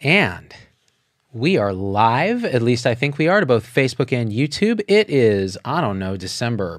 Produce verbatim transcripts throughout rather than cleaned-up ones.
And we are live, at least I think we are, to both Facebook and YouTube. It is, I don't know, December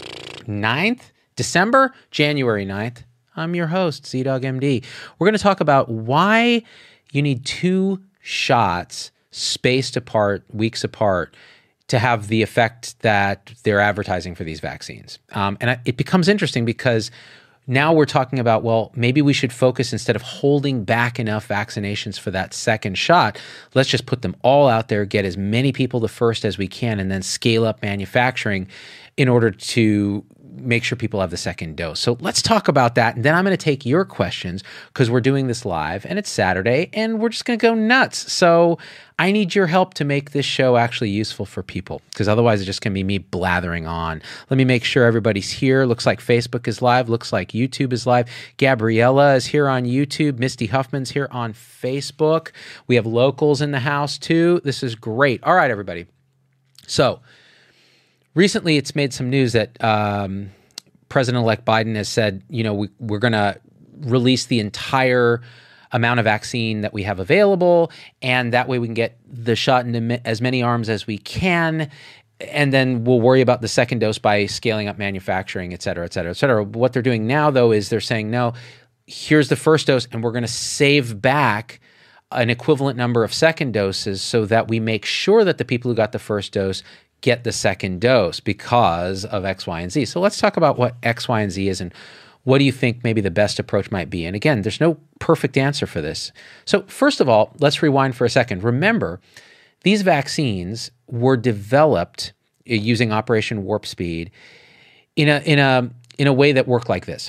ninth? December? January ninth. I'm your host, Z-Dog M D. We're going to talk about why you need two shots spaced apart, weeks apart, to have the effect that they're advertising for these vaccines. Um, and it becomes interesting because now we're talking about, well, maybe we should focus, instead of holding back enough vaccinations for that second shot, let's just put them all out there, get as many people the first as we can, and then scale up manufacturing in order to make sure people have the second dose. So let's talk about that. And then I'm going to take your questions because we're doing this live and it's Saturday and we're just going to go nuts. So I need your help to make this show actually useful for people, because otherwise it's just going to be me blathering on. Let me make sure everybody's here. Looks like Facebook is live. Looks like YouTube is live. Gabriella is here on YouTube. Misty Huffman's here on Facebook. We have locals in the house too. This is great. All right, everybody. So recently, it's made some news that um, President-elect Biden has said, you know, we, we're going to release the entire amount of vaccine that we have available, and that way we can get the shot into as many arms as we can, and then we'll worry about the second dose by scaling up manufacturing, et cetera, et cetera, et cetera. What they're doing now, though, is they're saying, no, here's the first dose, and we're going to save back an equivalent number of second doses so that we make sure that the people who got the first dose get the second dose because of X, Y, and Z. So let's talk about what X, Y, and Z is and what do you think maybe the best approach might be. And again, there's no perfect answer for this. So first of all, let's rewind for a second. Remember, these vaccines were developed using Operation Warp Speed in a, in a, in a way that worked like this.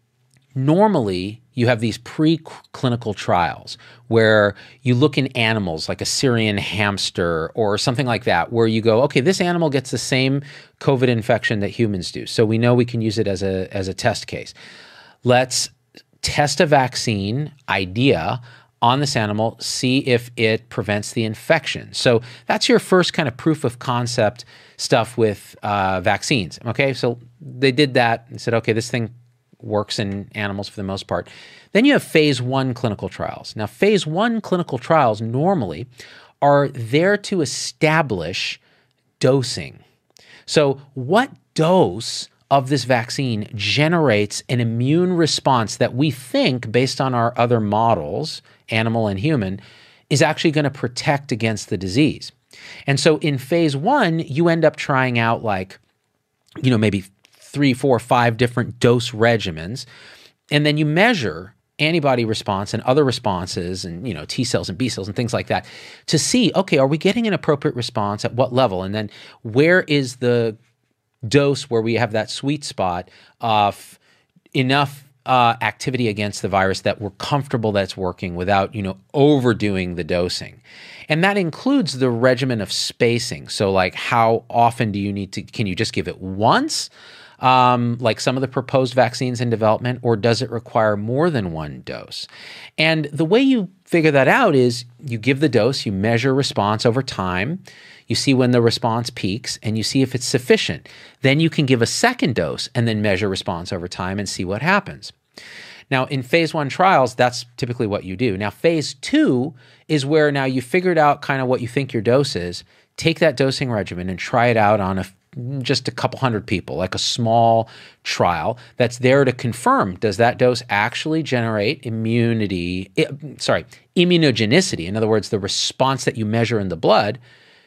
Normally, you have these preclinical trials where you look in animals like a Syrian hamster or something like that, where you go, okay, this animal gets the same COVID infection that humans do. So we know we can use it as a, as a test case. Let's test a vaccine idea on this animal, see if it prevents the infection. So that's your first kind of proof of concept stuff with uh, vaccines. Okay, so they did that and said, okay, this thing works in animals for the most part. Then you have phase one clinical trials. Now, phase one clinical trials normally are there to establish dosing. So what dose of this vaccine generates an immune response that we think, based on our other models, animal and human, is actually going to protect against the disease? And so in phase one, you end up trying out like, you know, maybe three, four, five different dose regimens, and then you measure antibody response and other responses and, you know, T cells and B cells and things like that to see, okay, are we getting an appropriate response at what level? And then where is the dose where we have that sweet spot of enough uh, activity against the virus that we're comfortable that it's working without, you know, overdoing the dosing. And that includes the regimen of spacing. So like, how often do you need to, can you just give it once? Um, like some of the proposed vaccines in development, or does it require more than one dose? And the way you figure that out is you give the dose, you measure response over time, you see when the response peaks, and you see if it's sufficient. Then you can give a second dose and then measure response over time and see what happens. Now, in phase one trials, that's typically what you do. Now, phase two is where now you figured out kind of what you think your dose is, take that dosing regimen and try it out on a just a couple hundred people, like a small trial that's there to confirm, does that dose actually generate immunity, sorry, immunogenicity? In other words, the response that you measure in the blood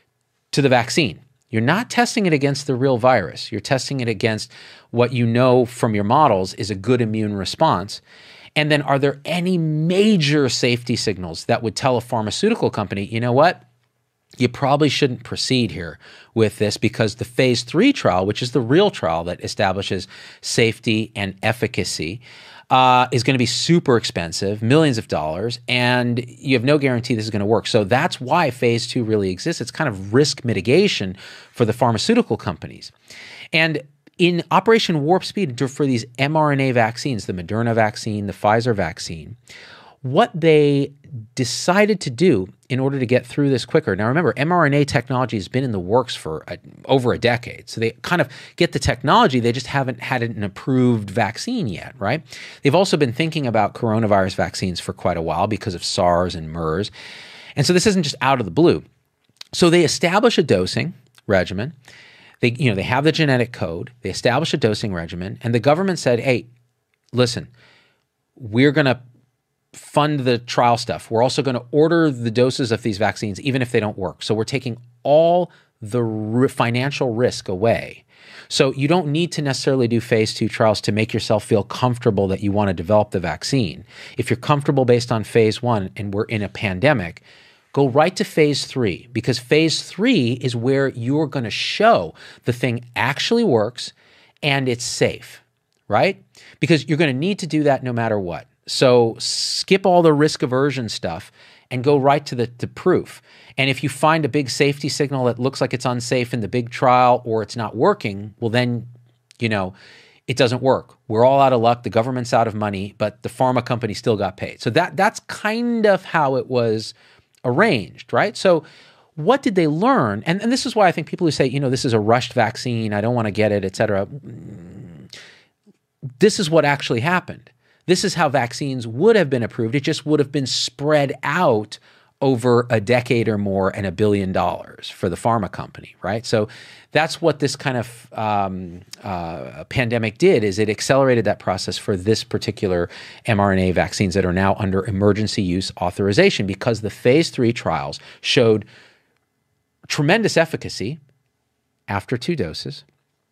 to the vaccine. You're not testing it against the real virus. You're testing it against what you know from your models is a good immune response. And then are there any major safety signals that would tell a pharmaceutical company, you know what? You probably shouldn't proceed here with this, because the phase three trial, which is the real trial that establishes safety and efficacy, uh, is going to be super expensive, millions of dollars, and you have no guarantee this is going to work. So that's why phase two really exists. It's kind of risk mitigation for the pharmaceutical companies. And in Operation Warp Speed for these mRNA vaccines, the Moderna vaccine, the Pfizer vaccine, what they decided to do in order to get through this quicker. Now, remember, mRNA technology has been in the works for a, over a decade. So they kind of get the technology. They just haven't had an approved vaccine yet, right? They've also been thinking about coronavirus vaccines for quite a while because of SARS and MERS. And so this isn't just out of the blue. So they establish a dosing regimen. They, you know, they have the genetic code. They establish a dosing regimen, and the government said, "Hey, listen, we're going to fund the trial stuff. We're also going to order the doses of these vaccines, even if they don't work. So we're taking all the r- financial risk away. So you don't need to necessarily do phase two trials to make yourself feel comfortable that you want to develop the vaccine. If you're comfortable based on phase one and we're in a pandemic, go right to phase three, because phase three is where you're going to show the thing actually works and it's safe, right? Because you're going to need to do that no matter what. So skip all the risk aversion stuff and go right to the to proof. And if you find a big safety signal that looks like it's unsafe in the big trial or it's not working, well then, you know, it doesn't work. We're all out of luck. The government's out of money, but the pharma company still got paid. So that that's kind of how it was arranged, right? So what did they learn? And, and this is why I think people who say, you know, this is a rushed vaccine, I don't want to get it, et cetera. This is what actually happened. This is how vaccines would have been approved. It just would have been spread out over a decade or more and a billion dollars for the pharma company, right? So that's what this kind of um, uh, pandemic did, is it accelerated that process for this particular mRNA vaccines that are now under emergency use authorization, because the phase three trials showed tremendous efficacy after two doses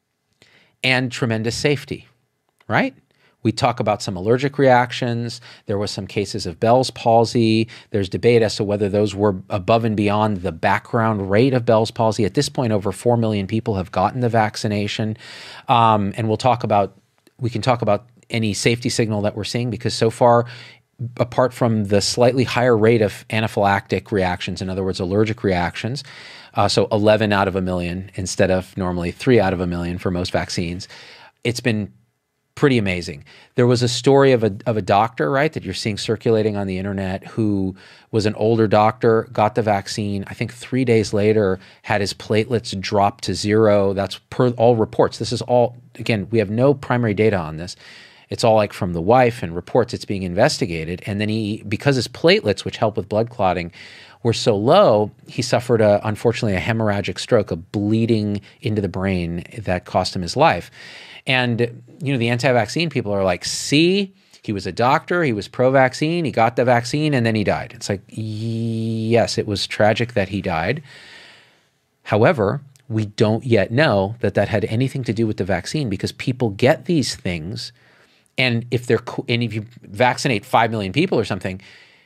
and tremendous safety, right? We talk about some allergic reactions. There was some cases of Bell's palsy. There's debate as to whether those were above and beyond the background rate of Bell's palsy. At this point, over four million people have gotten the vaccination. Um, and we'll talk about, we can talk about any safety signal that we're seeing, because so far, apart from the slightly higher rate of anaphylactic reactions, in other words, allergic reactions, uh, so eleven out of a million instead of normally three out of a million for most vaccines, it's been pretty amazing. There was a story of a of a doctor, right, that you're seeing circulating on the internet, who was an older doctor, got the vaccine. I think three days later, had his platelets drop to zero. That's per all reports. This is all, again, we have no primary data on this. It's all like from the wife and reports. It's being investigated. And then he, because his platelets, which help with blood clotting, were so low, he suffered, a, unfortunately, a hemorrhagic stroke, a bleeding into the brain that cost him his life. And, you know, the anti-vaccine people are like, see, he was a doctor, he was pro-vaccine, he got the vaccine, and then he died. It's like, yes, it was tragic that he died. However, we don't yet know that that had anything to do with the vaccine, because people get these things, and if they're, and if you vaccinate five million people or something,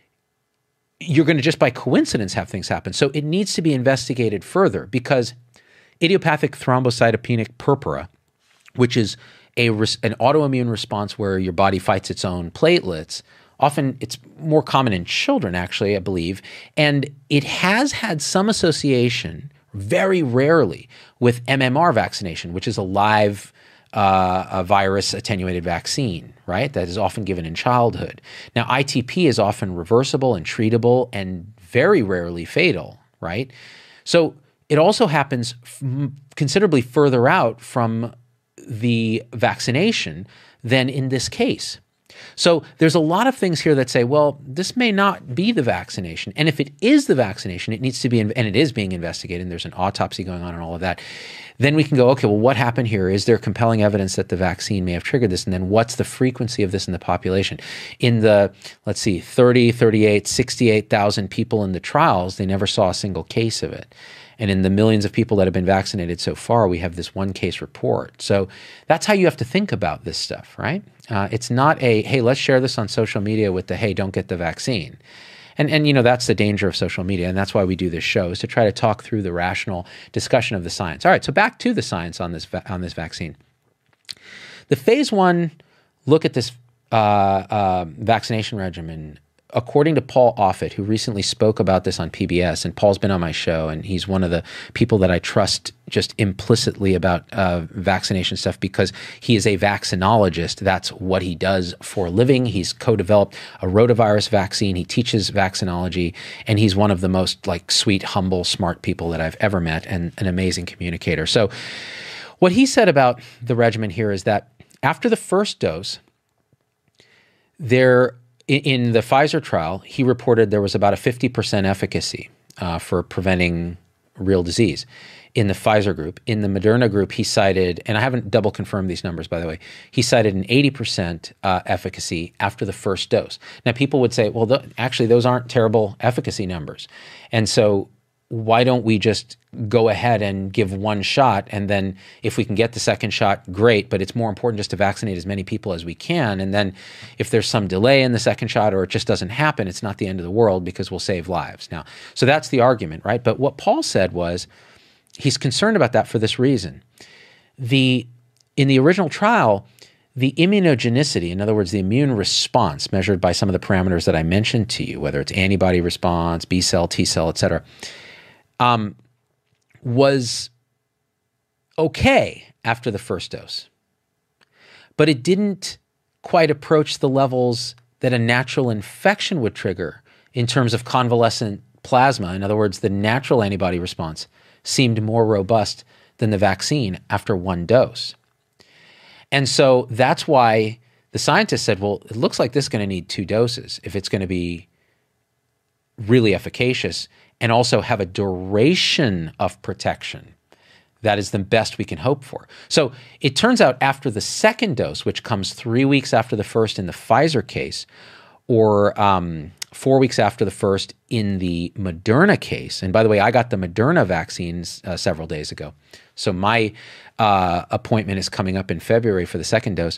you're going to just by coincidence have things happen. So it needs to be investigated further, because idiopathic thrombocytopenic purpura, which is a an autoimmune response where your body fights its own platelets. Often it's more common in children, actually, I believe. And it has had some association, very rarely, with M M R vaccination, which is a live uh, a virus attenuated vaccine, right? That is often given in childhood. Now, I T P is often reversible and treatable and very rarely fatal, right? So it also happens f- considerably further out from the vaccination than in this case. So there's a lot of things here that say, well, this may not be the vaccination. And if it is the vaccination, it needs to be, and it is being investigated, and there's an autopsy going on and all of that. Then we can go, okay, well, what happened here? Is there compelling evidence that the vaccine may have triggered this? And then what's the frequency of this in the population? In the, let's see, thirty, thirty-eight, sixty-eight thousand people in the trials, they never saw a single case of it. And in the millions of people that have been vaccinated so far, we have this one case report. So that's how you have to think about this stuff, right? Uh, it's not a, hey, let's share this on social media with the, hey, don't get the vaccine. And, and you know, that's the danger of social media. And that's why we do this show, is to try to talk through the rational discussion of the science. All right, so back to the science on this, on this vaccine. The phase one look at this uh, uh, vaccination regimen, according to Paul Offit, who recently spoke about this on P B S, and Paul's been on my show, and he's one of the people that I trust just implicitly about uh, vaccination stuff, because he is a vaccinologist. That's what he does for a living. He's co-developed a rotavirus vaccine. He teaches vaccinology, and he's one of the most like sweet, humble, smart people that I've ever met, and an amazing communicator. So what he said about the regimen here is that after the first dose, there in, in the Pfizer trial, he reported there was about a fifty percent efficacy uh, for preventing real disease in the Pfizer group. In the Moderna group, he cited, and I haven't double confirmed these numbers, by the way, he cited an eighty percent uh, efficacy after the first dose. Now, people would say, well, th actually, those aren't terrible efficacy numbers. And so why don't we just go ahead and give one shot, and then if we can get the second shot, great, but it's more important just to vaccinate as many people as we can. And then if there's some delay in the second shot or it just doesn't happen, it's not the end of the world because we'll save lives. Now, so that's the argument, right? But what Paul said was he's concerned about that for this reason. The, in the original trial, the immunogenicity, in other words, the immune response measured by some of the parameters that I mentioned to you, whether it's antibody response, B cell, T cell, et cetera, Um, was okay after the first dose, but it didn't quite approach the levels that a natural infection would trigger in terms of convalescent plasma. In other words, the natural antibody response seemed more robust than the vaccine after one dose. And so that's why the scientists said, well, it looks like this is going to need two doses if it's going to be really efficacious and also have a duration of protection that is the best we can hope for. So it turns out after the second dose, which comes three weeks after the first in the Pfizer case, or um, four weeks after the first in the Moderna case, and by the way, I got the Moderna vaccines uh, several days ago, so my uh, appointment is coming up in February for the second dose.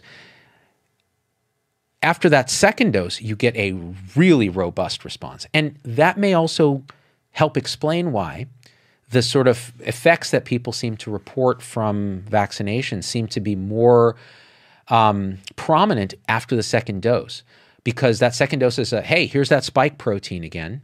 After that second dose, you get a really robust response. And that may also help explain why the sort of effects that people seem to report from vaccination seem to be more um, prominent after the second dose. Because that second dose is a, hey, here's that spike protein again.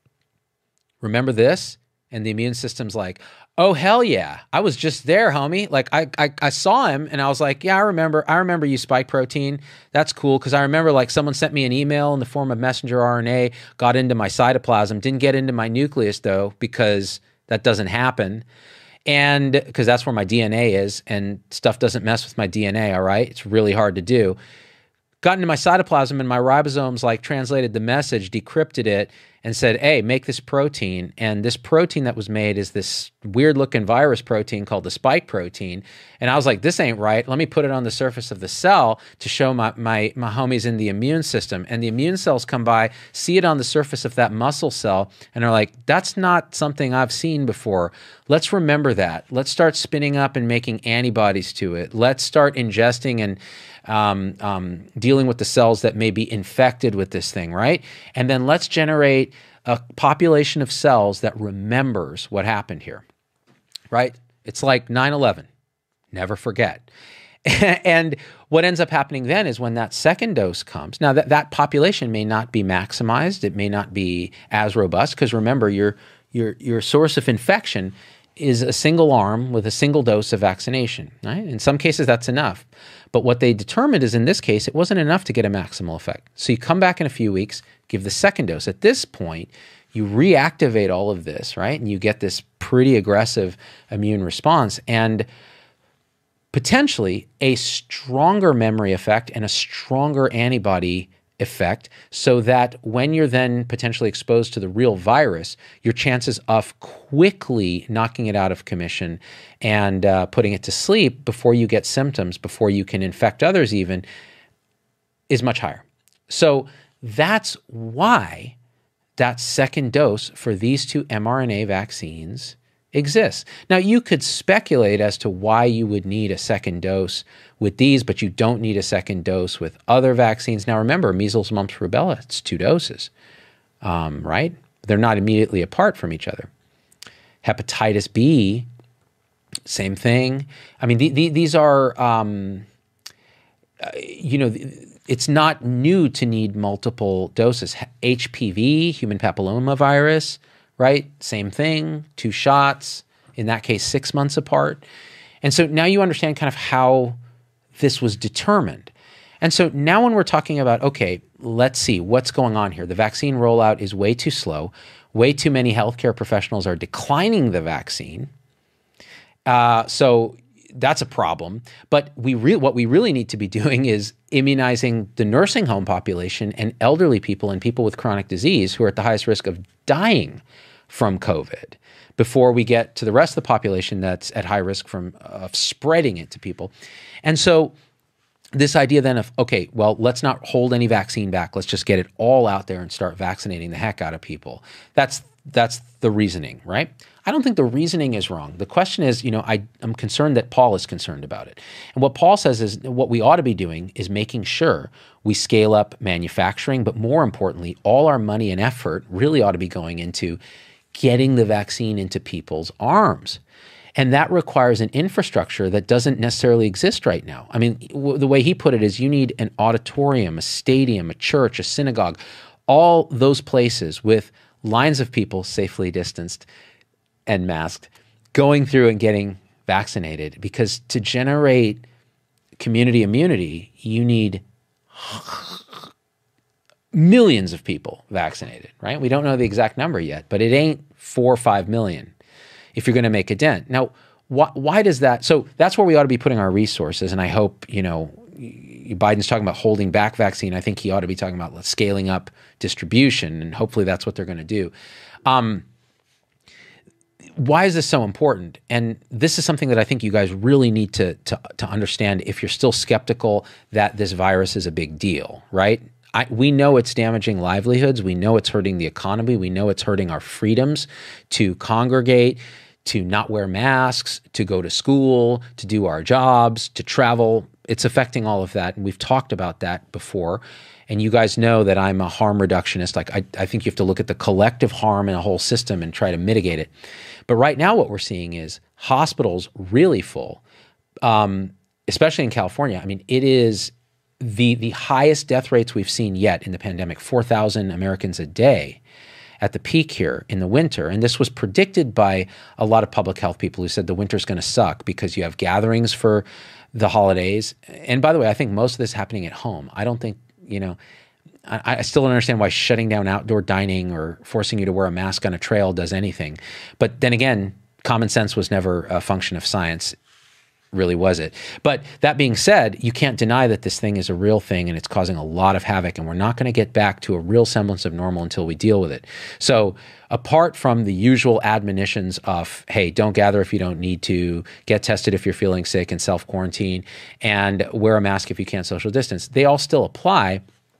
Remember this? And the immune system's like, oh, hell yeah. I was just there, homie. Like I, I, I saw him and I was like, yeah, I remember, I remember you spike protein. That's cool. Cause I remember like someone sent me an email in the form of messenger R N A, got into my cytoplasm, didn't get into my nucleus though, because that doesn't happen. And because that's where my D N A is and stuff doesn't mess with my D N A. All right. It's really hard to do. Got into my cytoplasm and my ribosomes like translated the message, decrypted it, and said, hey, make this protein. And this protein that was made is this weird looking virus protein called the spike protein. And I was like, this ain't right. Let me put it on the surface of the cell to show my, my, my homies in the immune system. And the immune cells come by, see it on the surface of that muscle cell, and are like, that's not something I've seen before. Let's remember that. Let's start spinning up and making antibodies to it. Let's start ingesting and um, um, dealing with the cells that may be infected with this thing, right? And then let's generate a population of cells that remembers what happened here, right? It's like nine eleven, never forget. And what ends up happening then is when that second dose comes, now that, that population may not be maximized, it may not be as robust, because remember, your, your, your source of infection is a single arm with a single dose of vaccination, right? In some cases, that's enough. But what they determined is in this case, it wasn't enough to get a maximal effect. So you come back in a few weeks, give the second dose. At this point, you reactivate all of this, right? And you get this pretty aggressive immune response and potentially a stronger memory effect and a stronger antibody effect, so that when you're then potentially exposed to the real virus, your chances of quickly knocking it out of commission and uh, putting it to sleep before you get symptoms, before you can infect others even, is much higher. So that's why that second dose for these two mRNA vaccines exists. Now, you could speculate as to why you would need a second dose with these, but you don't need a second dose with other vaccines. Now, remember, measles, mumps, rubella, it's two doses, um, right? They're not immediately apart from each other. Hepatitis B, same thing. I mean, the, the, these are, um, uh, you know, it's not new to need multiple doses. H P V, human papillomavirus, right? Same thing, two shots, in that case, six months apart. And so now you understand kind of how this was determined. And so now when we're talking about, okay, let's see what's going on here. The vaccine rollout is way too slow. Way too many healthcare professionals are declining the vaccine. Uh, so that's a problem. But we re- what we really need to be doing is immunizing the nursing home population and elderly people and people with chronic disease who are at the highest risk of dying from COVID before we get to the rest of the population that's at high risk from uh, spreading it to people. And so this idea then of, okay, well, let's not hold any vaccine back. Let's just get it all out there and start vaccinating the heck out of people. That's that's the reasoning, right? I don't think the reasoning is wrong. The question is, you know, I, I'm concerned that Paul is concerned about it. And what Paul says is what we ought to be doing is making sure we scale up manufacturing, but more importantly, all our money and effort really ought to be going into getting the vaccine into people's arms. And that requires an infrastructure that doesn't necessarily exist right now. I mean, w- the way he put it is you need an auditorium, a stadium, a church, a synagogue, all those places with lines of people safely distanced and masked going through and getting vaccinated. Because to generate community immunity, you need millions of people vaccinated, right? We don't know the exact number yet, but it ain't four or five million if you're going to make a dent. Now, why, why does that? So that's where we ought to be putting our resources. And I hope, you know, Biden's talking about holding back vaccine. I think he ought to be talking about scaling up distribution, and hopefully that's what they're going to do. Um, why is this so important? And this is something that I think you guys really need to, to, to understand if you're still skeptical that this virus is a big deal, right? I, we know it's damaging livelihoods. We know it's hurting the economy. We know it's hurting our freedoms to congregate, to not wear masks, to go to school, to do our jobs, to travel. It's affecting all of that. And we've talked about that before. And you guys know that I'm a harm reductionist. Like I, I think you have to look at the collective harm in a whole system and try to mitigate it. But right now what we're seeing is hospitals really full, um, especially in California. I mean, it is the, the highest death rates we've seen yet in the pandemic, four thousand Americans a day at the peak here in the winter. And this was predicted by a lot of public health people who said the winter's going to suck because you have gatherings for the holidays. And by the way, I think most of this is happening at home. I don't think, you know, I, I still don't understand why shutting down outdoor dining or forcing you to wear a mask on a trail does anything. But then again, common sense was never a function of science. Really was it? But that being said, you can't deny that this thing is a real thing and it's causing a lot of havoc, and we're not going to get back to a real semblance of normal until we deal with it. So apart from the usual admonitions of, hey, don't gather if you don't need to, get tested if you're feeling sick and self-quarantine, and wear a mask if you can't social distance, they all still apply.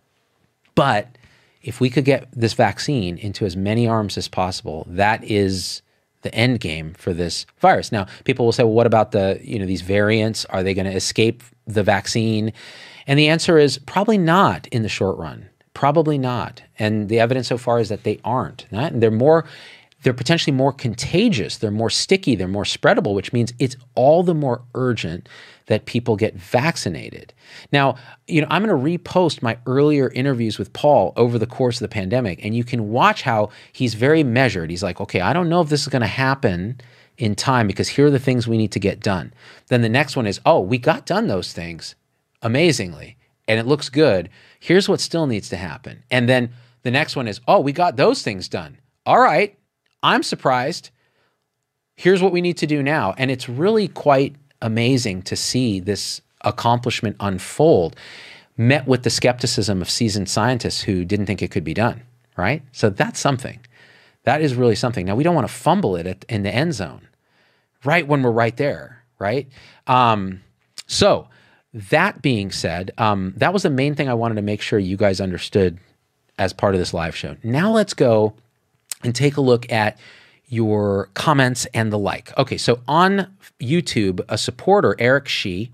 But if we could get this vaccine into as many arms as possible, that is the end game for this virus. Now, people will say, well, what about the, you know, these variants? Are they going to escape the vaccine? And the answer is probably not in the short run. Probably not. And the evidence so far is that they aren't. Not, they're more, they're potentially more contagious. They're more sticky. They're more spreadable, which means it's all the more urgent that people get vaccinated. Now, you know, I'm going to repost my earlier interviews with Paul over the course of the pandemic, and you can watch how he's very measured. He's like, okay, I don't know if this is going to happen in time because here are the things we need to get done. Then the next one is, oh, we got done those things amazingly, and it looks good. Here's what still needs to happen. And then the next one is, oh, we got those things done. All right, I'm surprised. Here's what we need to do now. And it's really quite amazing to see this accomplishment unfold, met with the skepticism of seasoned scientists who didn't think it could be done, right? So that's something. That is really something. Now, we don't want to fumble it at, in the end zone, right when we're right there, right? Um, so that being said, um, that was the main thing I wanted to make sure you guys understood as part of this live show. Now let's go and take a look at your comments and the like. Okay, so on YouTube, a supporter, Eric Shee,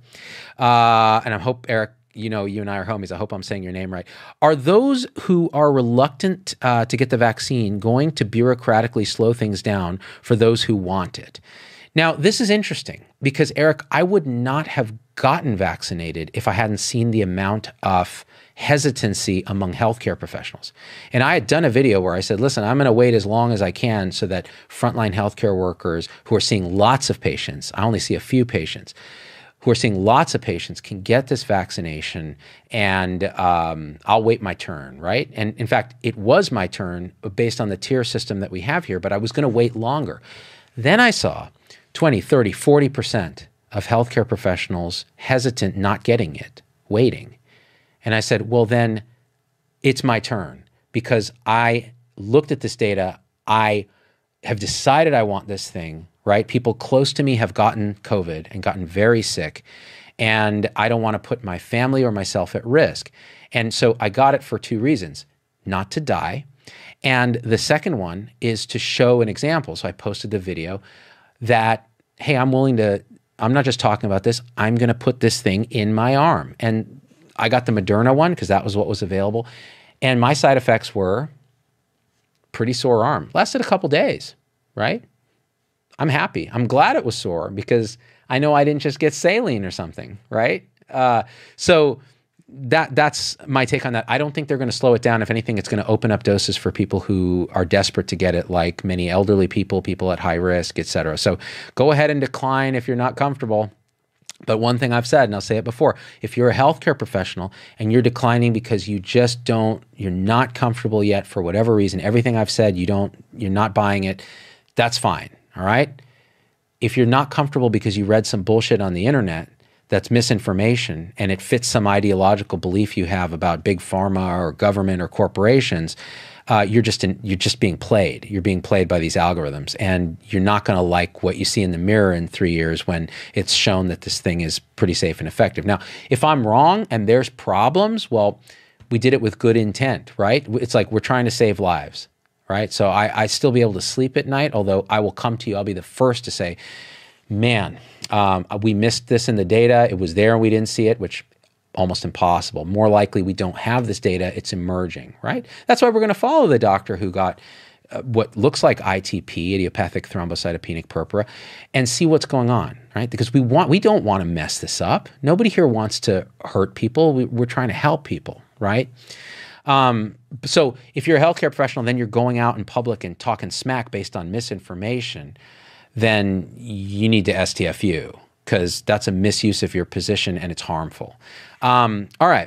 uh, and I hope, Eric, you know, you and I are homies. I hope I'm saying your name right. Are those who are reluctant uh, to get the vaccine going to bureaucratically slow things down for those who want it? Now, this is interesting because, Eric, I would not have gotten vaccinated if I hadn't seen the amount of hesitancy among healthcare professionals. And I had done a video where I said, listen, I'm going to wait as long as I can so that frontline healthcare workers who are seeing lots of patients, I only see a few patients, who are seeing lots of patients can get this vaccination, and um, I'll wait my turn, right? And in fact, it was my turn based on the tier system that we have here, but I was going to wait longer. Then I saw twenty, thirty, forty percent of healthcare professionals hesitant, not getting it, waiting. And I said, well, then it's my turn because I looked at this data. I have decided I want this thing, right? People close to me have gotten COVID and gotten very sick, and I don't want to put my family or myself at risk. And so I got it for two reasons: not to die. And the second one is to show an example. So I posted the video that, hey, I'm willing to, I'm not just talking about this, I'm going to put this thing in my arm. And I got the Moderna one because that was what was available. And my side effects were pretty sore arm. Lasted a couple days, right? I'm happy. I'm glad it was sore because I know I didn't just get saline or something, right? Uh, so that that's my take on that. I don't think they're going to slow it down. If anything, it's going to open up doses for people who are desperate to get it, like many elderly people, people at high risk, et cetera. So go ahead and decline if you're not comfortable. But one thing I've said, and I'll say it before, if you're a healthcare professional and you're declining because you just don't, you're not comfortable yet for whatever reason, everything I've said, you don't, you're not buying it, that's fine, all right? If you're not comfortable because you read some bullshit on the internet that's misinformation and it fits some ideological belief you have about big pharma or government or corporations, uh, you're just in, you're just being played. You're being played by these algorithms, and you're not going to like what you see in the mirror in three years when it's shown that this thing is pretty safe and effective. Now, if I'm wrong and there's problems, well, we did it with good intent, right? It's like we're trying to save lives, right? So I, I still be able to sleep at night, although I will come to you. I'll be the first to say, man, um, we missed this in the data. It was there and we didn't see it, which almost impossible. More likely we don't have this data. It's emerging, right? That's why we're going to follow the doctor who got uh, what looks like I T P, idiopathic thrombocytopenic purpura, and see what's going on, right? Because we want, we don't want to mess this up. Nobody here wants to hurt people. We, we're trying to help people, right? Um, so if you're a healthcare professional, then you're going out in public and talking smack based on misinformation, then you need to S T F U, because that's a misuse of your position and it's harmful. Um, all right.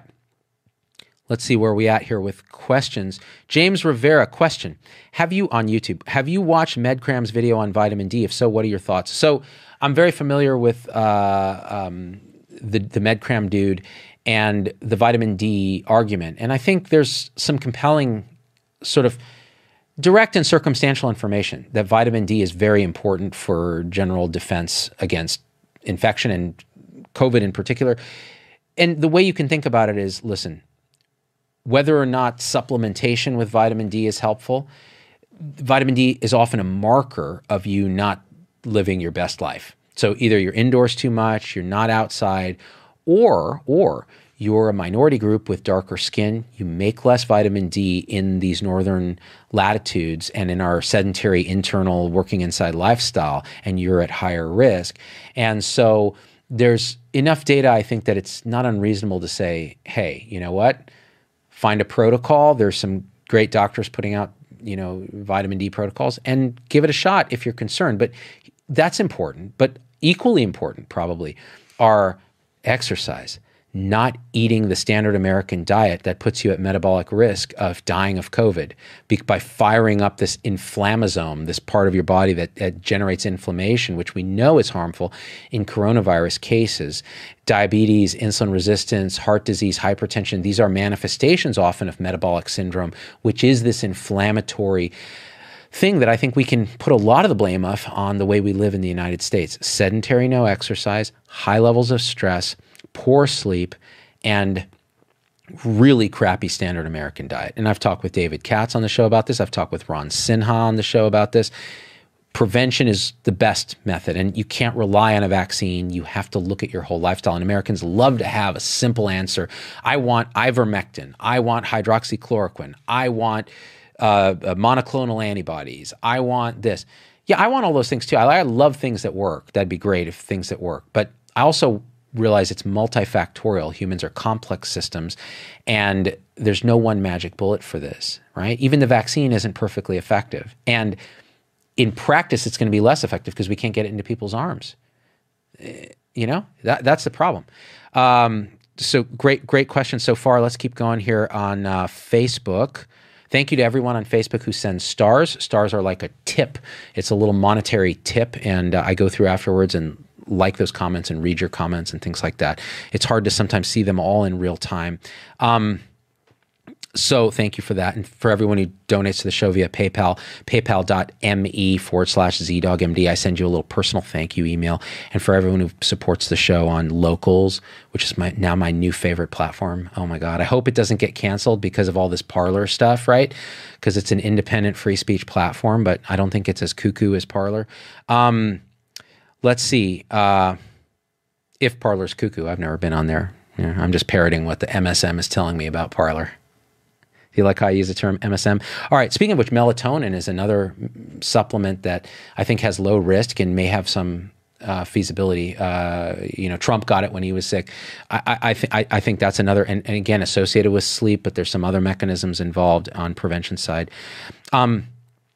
Let's see where we at here with questions. James Rivera, question. Have you, on YouTube, have you watched MedCram's video on vitamin D? If so, what are your thoughts? So I'm very familiar with uh, um, the, the MedCram dude and the vitamin D argument. And I think there's some compelling sort of direct and circumstantial information that vitamin D is very important for general defense against infection and COVID in particular. And the way you can think about it is, listen, whether or not supplementation with vitamin D is helpful, vitamin D is often a marker of you not living your best life. So either you're indoors too much, you're not outside, or, or you're a minority group with darker skin, you make less vitamin D in these northern latitudes and in our sedentary internal working inside lifestyle, and you're at higher risk. And so there's enough data, I think, that it's not unreasonable to say, hey, you know what? Find a protocol. There's some great doctors putting out, you know, vitamin D protocols, and give it a shot if you're concerned. But that's important. But equally important, probably, are exercise, not eating the standard American diet that puts you at metabolic risk of dying of COVID by firing up this inflammasome, this part of your body that, that generates inflammation, which we know is harmful in coronavirus cases. Diabetes, insulin resistance, heart disease, hypertension, these are manifestations often of metabolic syndrome, which is this inflammatory thing that I think we can put a lot of the blame of on the way we live in the United States. Sedentary, no exercise, high levels of stress, poor sleep, and really crappy standard American diet. And I've talked with David Katz on the show about this. I've talked with Ron Sinha on the show about this. Prevention is the best method, and you can't rely on a vaccine. You have to look at your whole lifestyle. And Americans love to have a simple answer. I want ivermectin. I want hydroxychloroquine. I want uh, monoclonal antibodies. I want this. Yeah, I want all those things too. I, I love things that work. That'd be great if things that work. But I also realize it's multifactorial. Humans are complex systems, and there's no one magic bullet for this, right? Even the vaccine isn't perfectly effective. And in practice, it's going to be less effective because we can't get it into people's arms. You know, that, that's the problem. Um, so great, great question so far. Let's keep going here on uh, Facebook. Thank you to everyone on Facebook who sends stars. Stars are like a tip. It's a little monetary tip, and uh, I go through afterwards and like those comments and read your comments and things like that. It's hard to sometimes see them all in real time. Um, So thank you for that. And for everyone who donates to the show via PayPal, paypal.me forward slash ZDoggMD, I send you a little personal thank you email. And for everyone who supports the show on Locals, which is my now my new favorite platform. Oh my God. I hope it doesn't get canceled because of all this Parler stuff, right? Because it's an independent free speech platform, but I don't think it's as cuckoo as Parler. Um, let's see. Uh, if Parler's cuckoo, I've never been on there. Yeah, I'm just parroting what the M S M is telling me about Parler. Do you like how I use the term M S M? All right, speaking of which, melatonin is another supplement that I think has low risk and may have some uh, feasibility. Uh, you know, Trump got it when he was sick. I, I, I, th I, I think that's another, and, and again, associated with sleep, but there's some other mechanisms involved on prevention side. Um,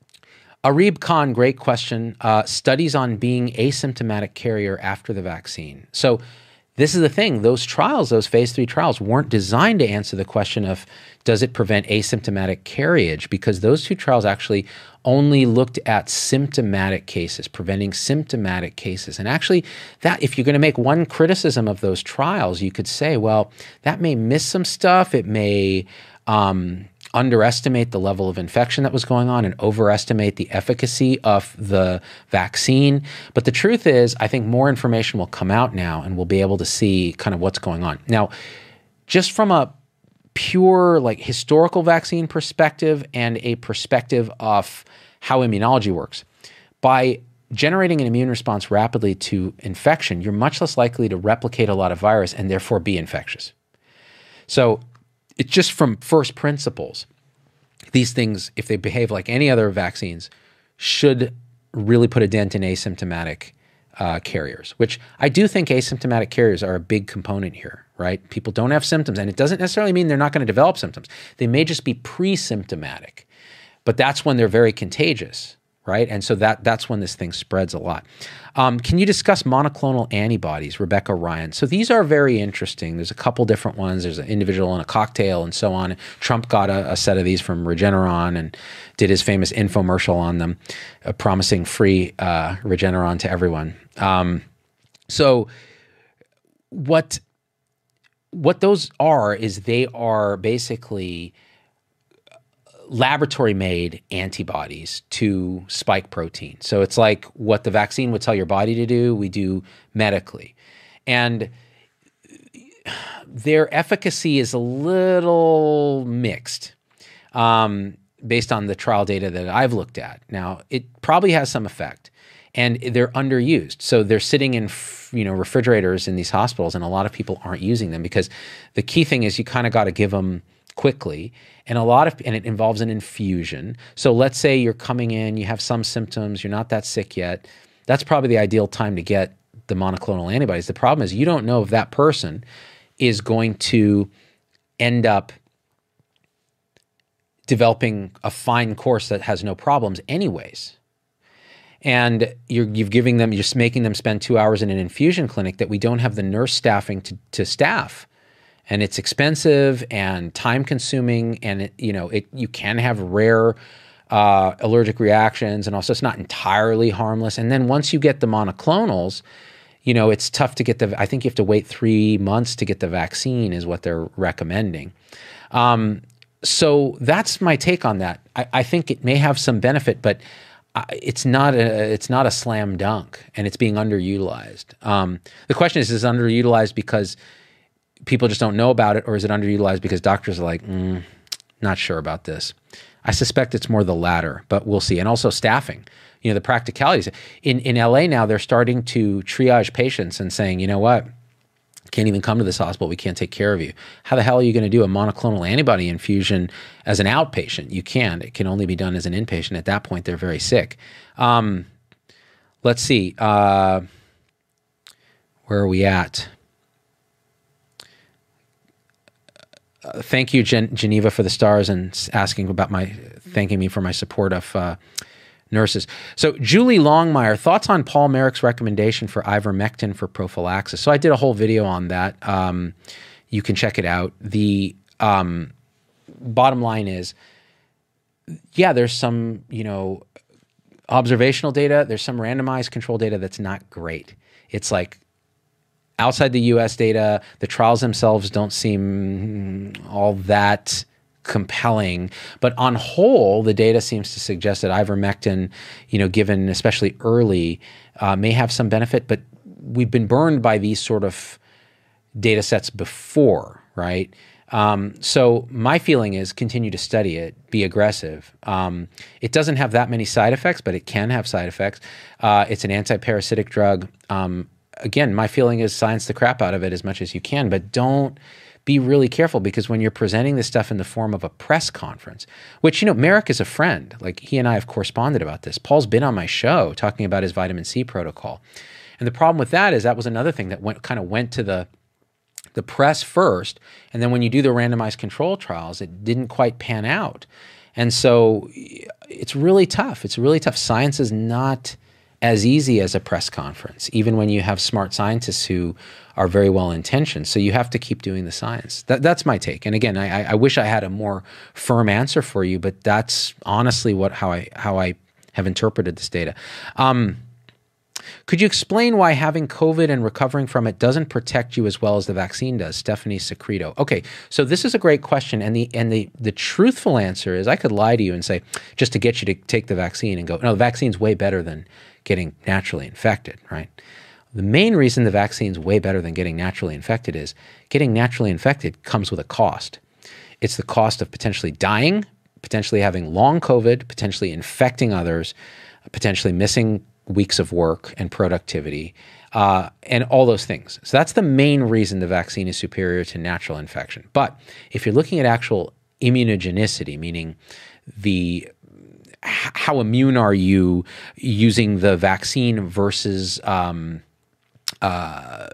Arib Khan, great question. Uh, studies on being asymptomatic carrier after the vaccine. So this is the thing. Those trials, those phase three trials, weren't designed to answer the question of does it prevent asymptomatic carriage, because those two trials actually only looked at symptomatic cases, preventing symptomatic cases. And actually, that if you're going to make one criticism of those trials, you could say, well, that may miss some stuff. It may um, underestimate the level of infection that was going on and overestimate the efficacy of the vaccine. But the truth is, I think more information will come out now and we'll be able to see kind of what's going on. Now, just from a pure like historical vaccine perspective and a perspective of how immunology works, by generating an immune response rapidly to infection, you're much less likely to replicate a lot of virus and therefore be infectious. So it's just from first principles. These things, if they behave like any other vaccines, should really put a dent in asymptomatic uh, carriers, which I do think asymptomatic carriers are a big component here, right? People don't have symptoms, and it doesn't necessarily mean they're not going to develop symptoms. They may just be pre-symptomatic, but that's when they're very contagious, right? And so that that's when this thing spreads a lot. Um, can you discuss monoclonal antibodies, Rebecca Ryan? So these are very interesting. There's a couple different ones. There's an individual and a cocktail and so on. Trump got a, a set of these from Regeneron and did his famous infomercial on them, uh, promising free uh, Regeneron to everyone. Um, so what, what those are is they are basically laboratory-made antibodies to spike protein. So it's like what the vaccine would tell your body to do, we do medically. And their efficacy is a little mixed um, based on the trial data that I've looked at. Now, it probably has some effect, and they're underused. So they're sitting in you know, refrigerators in these hospitals, and a lot of people aren't using them because the key thing is you kind of got to give them quickly, and a lot of and it involves an infusion. So let's say you're coming in, you have some symptoms, you're not that sick yet. That's probably the ideal time to get the monoclonal antibodies. The problem is you don't know if that person is going to end up developing a fine course that has no problems anyways. And you're you've giving them, you're just making them spend two hours in an infusion clinic that we don't have the nurse staffing to, to staff. And it's expensive and time consuming, and it, you know, it, you can have rare uh, allergic reactions, and also it's not entirely harmless. And then once you get the monoclonals, you know, it's tough to get the, I think you have to wait three months to get the vaccine is what they're recommending. Um, so that's my take on that. I, I think it may have some benefit, but it's not a, it's not a slam dunk, and it's being underutilized. Um, the question is, is it underutilized because people just don't know about it, or is it underutilized because doctors are like, mm, not sure about this? I suspect it's more the latter, but we'll see. And also staffing, you know, the practicalities. In, in L A now, they're starting to triage patients and saying, you know what, can't even come to this hospital. We can't take care of you. How the hell are you going to do a monoclonal antibody infusion as an outpatient? You can't. It can only be done as an inpatient. At that point, they're very sick. Um, let's see. Uh, where are we at? Uh, thank you, Gen Geneva, for the stars and asking about my, thanking me for my support of uh, nurses. So Julie Longmire, thoughts on Paul Merrick's recommendation for ivermectin for prophylaxis? So I did a whole video on that. Um, you can check it out. The um, bottom line is, yeah, there's some, you know, observational data, there's some randomized control data that's not great. It's like outside the U S data, the trials themselves don't seem all that compelling, but on whole, the data seems to suggest that ivermectin, you know, given especially early, uh, may have some benefit, but we've been burned by these sort of data sets before, right? Um, so my feeling is continue to study it, be aggressive. Um, it doesn't have that many side effects, but it can have side effects. Uh, it's an anti-parasitic drug. Um, again, my feeling is science the crap out of it as much as you can, but don't be really careful, because when you're presenting this stuff in the form of a press conference, which, you know, Merrick is a friend, like he and I have corresponded about this. Paul's been on my show talking about his vitamin C protocol. And the problem with that is that was another thing that went kind of went to the the press first, and then when you do the randomized control trials, it didn't quite pan out. And so it's really tough. It's really tough. Science is not as easy as a press conference, even when you have smart scientists who are very well intentioned. So you have to keep doing the science. That, that's my take. And again, I, I wish I had a more firm answer for you, but that's honestly what how I how I have interpreted this data. Um, Could you explain why having COVID and recovering from it doesn't protect you as well as the vaccine does? Stephanie Secreto. Okay, so this is a great question, and the and the the truthful answer is I could lie to you and say, just to get you to take the vaccine and go, no, the vaccine's way better than getting naturally infected, right? The main reason the vaccine's way better than getting naturally infected is getting naturally infected comes with a cost. It's the cost of potentially dying, potentially having long COVID, potentially infecting others, potentially missing weeks of work and productivity, uh, and all those things. So that's the main reason the vaccine is superior to natural infection. But if you're looking at actual immunogenicity, meaning the how immune are you using the vaccine versus um, uh,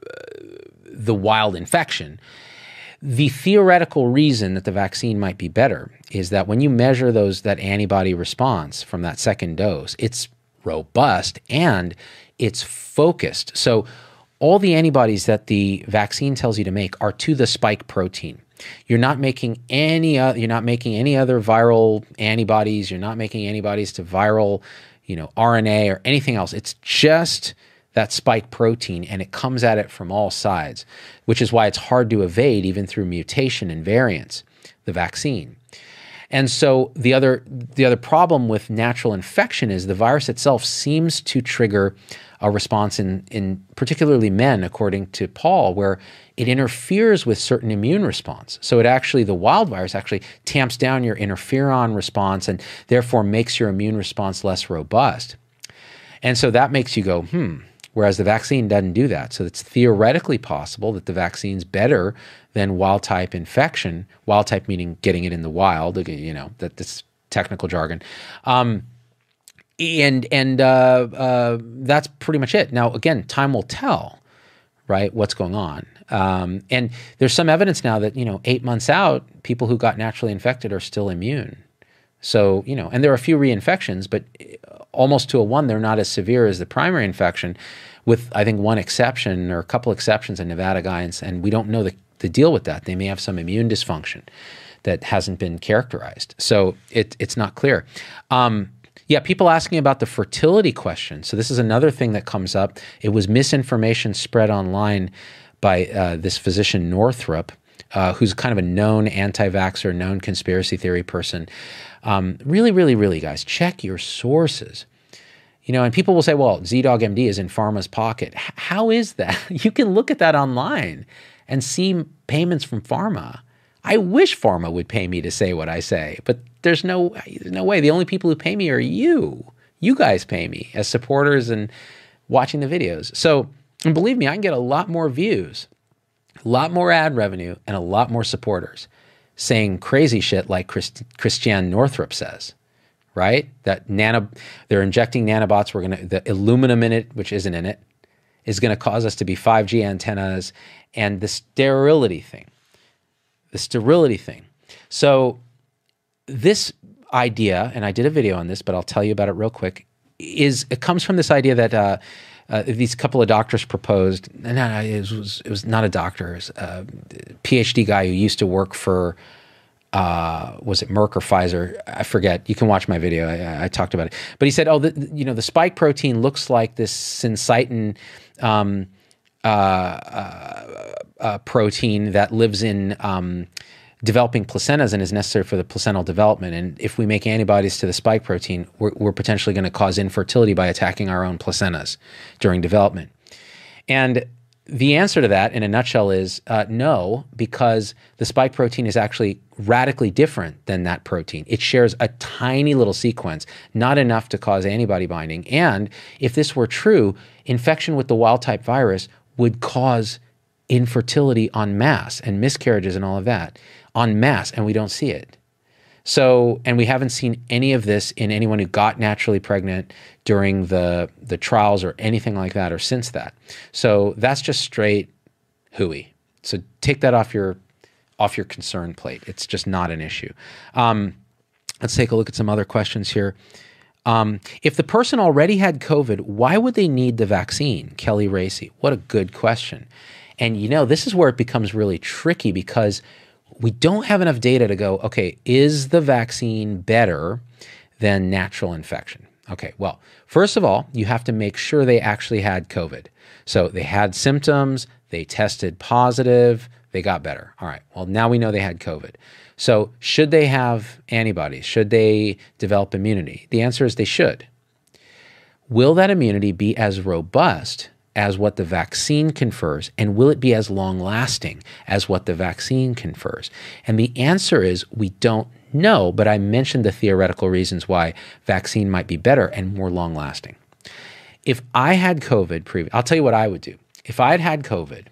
the wild infection, the theoretical reason that the vaccine might be better is that when you measure those that antibody response from that second dose, it's robust and it's focused. So all the antibodies that the vaccine tells you to make are to the spike protein. You're not making any uh, you're not making any other viral antibodies. You're not making antibodies to viral, you know, R N A or anything else. It's just that spike protein, and it comes at it from all sides, which is why it's hard to evade even through mutation and variants, the vaccine. And so the other the other problem with natural infection is the virus itself seems to trigger a response in, in particularly men, according to Paul, where it interferes with certain immune response. So it actually, the wild virus actually tamps down your interferon response and therefore makes your immune response less robust. And so that makes you go, hmm, whereas the vaccine doesn't do that. So it's theoretically possible that the vaccine's better than wild-type infection, wild-type meaning getting it in the wild, you know, that this technical jargon. Um, and and uh, uh, that's pretty much it. Now, again, time will tell, right, what's going on. Um, and there's some evidence now that, you know, eight months out, people who got naturally infected are still immune. So, you know, and there are a few reinfections, but almost to a one, they're not as severe as the primary infection, with, I think, one exception or a couple exceptions, a Nevada guy, and, and we don't know the, the deal with that. They may have some immune dysfunction that hasn't been characterized. So it, it's not clear. Um, yeah, people asking about the fertility question. So this is another thing that comes up. It was misinformation spread online by uh, this physician Northrup, uh, who's kind of a known anti-vaxxer, known conspiracy theory person. Um, really, really, really, guys, check your sources. You know, and people will say, well, Z-Dog M D is in pharma's pocket. H- how is that? You can look at that online and see payments from pharma. I wish pharma would pay me to say what I say, but there's no, there's no way. The only people who pay me are you. You guys pay me as supporters and watching the videos. So, and believe me, I can get a lot more views, a lot more ad revenue, and a lot more supporters saying crazy shit like Christ, Christiane Northrup says, right? That nano, they're injecting nanobots. We're gonna, the aluminum in it, which isn't in it, is gonna cause us to be five G antennas, and the sterility thing, the sterility thing. So this idea, and I did a video on this, but I'll tell you about it real quick, is it comes from this idea that uh, uh, these couple of doctors proposed, and it was, it was not a doctor, it was a PhD guy who used to work for uh, was it Merck or Pfizer? I forget. You can watch my video. I, I talked about it. But he said, oh, the, you know, the spike protein looks like this syncytin um, uh, uh, uh, protein that lives in um, developing placentas and is necessary for the placental development. And if we make antibodies to the spike protein, we're, we're potentially going to cause infertility by attacking our own placentas during development. And the answer to that, in a nutshell, is uh, no, because the spike protein is actually radically different than that protein. It shares a tiny little sequence, not enough to cause antibody binding. And if this were true, infection with the wild-type virus would cause infertility en masse and miscarriages and all of that en masse, and we don't see it. So, and we haven't seen any of this in anyone who got naturally pregnant during the the trials or anything like that or since that. So that's just straight hooey. So take that off your off your concern plate. It's just not an issue. Um, let's take a look at some other questions here. Um, if the person already had COVID, why would they need the vaccine? Kelly Racy. What a good question. And you know, this is where it becomes really tricky because we don't have enough data to go, okay, is the vaccine better than natural infection? Okay, well, first of all, you have to make sure they actually had COVID. So they had symptoms, they tested positive, they got better. All right, well, now we know they had COVID. So should they have antibodies? Should they develop immunity? The answer is they should. Will that immunity be as robust as what the vaccine confers, and will it be as long-lasting as what the vaccine confers? And the answer is we don't know, but I mentioned the theoretical reasons why vaccine might be better and more long-lasting. If I had COVID, pre- I'll tell you what I would do. If I had had COVID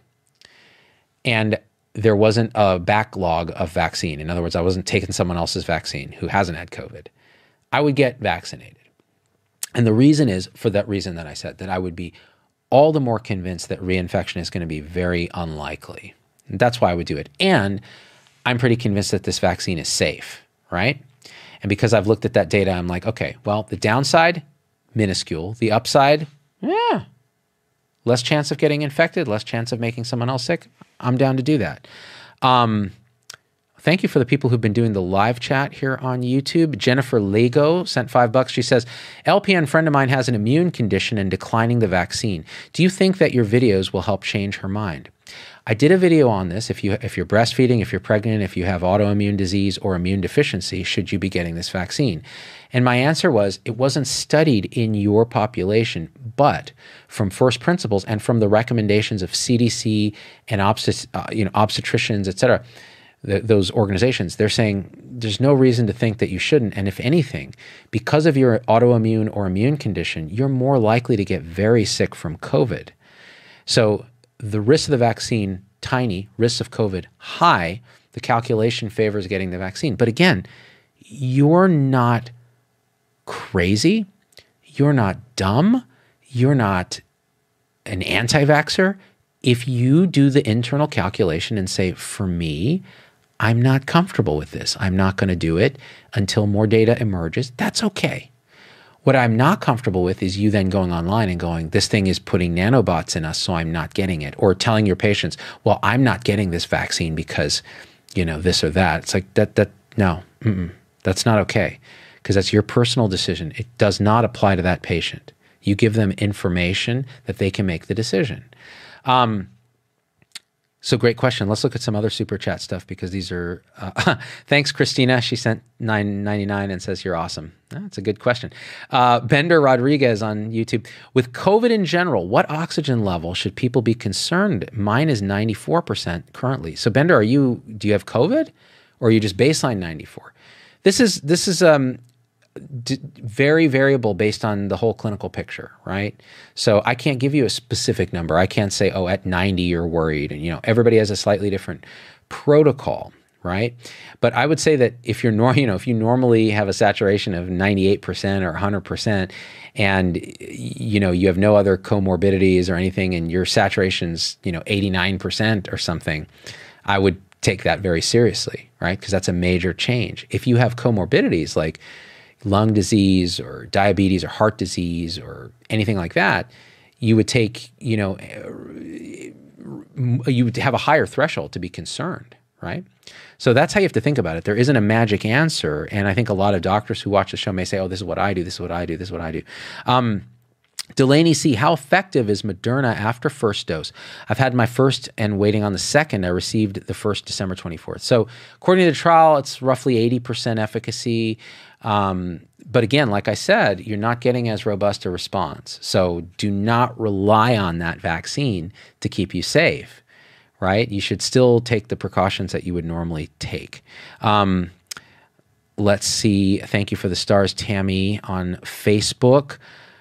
and there wasn't a backlog of vaccine, in other words, I wasn't taking someone else's vaccine who hasn't had COVID, I would get vaccinated. And the reason is, for that reason that I said, that I would be all the more convinced that reinfection is going to be very unlikely. And that's why I would do it. And I'm pretty convinced that this vaccine is safe, right? And because I've looked at that data, I'm like, okay, well, the downside, minuscule. The upside, yeah, less chance of getting infected, less chance of making someone else sick. I'm down to do that. Um, Thank you for the people who've been doing the live chat here on YouTube. Jennifer Lego sent five bucks. She says, L P N friend of mine has an immune condition and declining the vaccine. Do you think that your videos will help change her mind? I did a video on this. If, you, if you're breastfeeding, if you're pregnant, if you have autoimmune disease or immune deficiency, should you be getting this vaccine? And my answer was, it wasn't studied in your population, but from first principles and from the recommendations of C D C and obstet- uh, you know, obstetricians, et cetera, The, those organizations, they're saying there's no reason to think that you shouldn't. And if anything, because of your autoimmune or immune condition, you're more likely to get very sick from COVID. So the risk of the vaccine, tiny. Risks of COVID, high. The calculation favors getting the vaccine. But again, you're not crazy. You're not dumb. You're not an anti-vaxxer. If you do the internal calculation and say, for me, I'm not comfortable with this. I'm not going to do it until more data emerges. That's okay. What I'm not comfortable with is you then going online and going, this thing is putting nanobots in us, so I'm not getting it. Or telling your patients, well, I'm not getting this vaccine because, you know, this or that. It's like, that, that no, mm-mm, that's not okay. Because that's your personal decision. It does not apply to that patient. You give them information that they can make the decision. Um, So great question. Let's look at some other super chat stuff because these are, uh, thanks Christina. She sent nine ninety-nine and says, you're awesome. That's a good question. Uh, Bender Rodriguez on YouTube. With COVID in general, what oxygen level should people be concerned? Mine is ninety-four percent currently. So Bender, are you, do you have COVID or are you just baseline ninety-four? This is, this is, um, D- very variable based on the whole clinical picture, right? So I can't give you a specific number. I can't say, oh, at ninety you're worried. And, you know, everybody has a slightly different protocol, right? But I would say that if you're, nor- you know, if you normally have a saturation of ninety-eight percent or one hundred percent and, you know, you have no other comorbidities or anything and your saturation's, you know, eighty-nine percent or something, I would take that very seriously, right? Because that's a major change. If you have comorbidities like lung disease or diabetes or heart disease or anything like that, you would take, you know, you would have a higher threshold to be concerned, right? So that's how you have to think about it. There isn't a magic answer. And I think a lot of doctors who watch the show may say, oh, this is what I do, this is what I do, this is what I do. Um, Delaney C., how effective is Moderna after first dose? I've had my first and waiting on the second. I received the first December twenty-fourth. So according to the trial, it's roughly eighty percent efficacy. Um, but again, like I said, you're not getting as robust a response. So do not rely on that vaccine to keep you safe, right? You should still take the precautions that you would normally take. Um, let's see. Thank you for the stars, Tammy, on Facebook.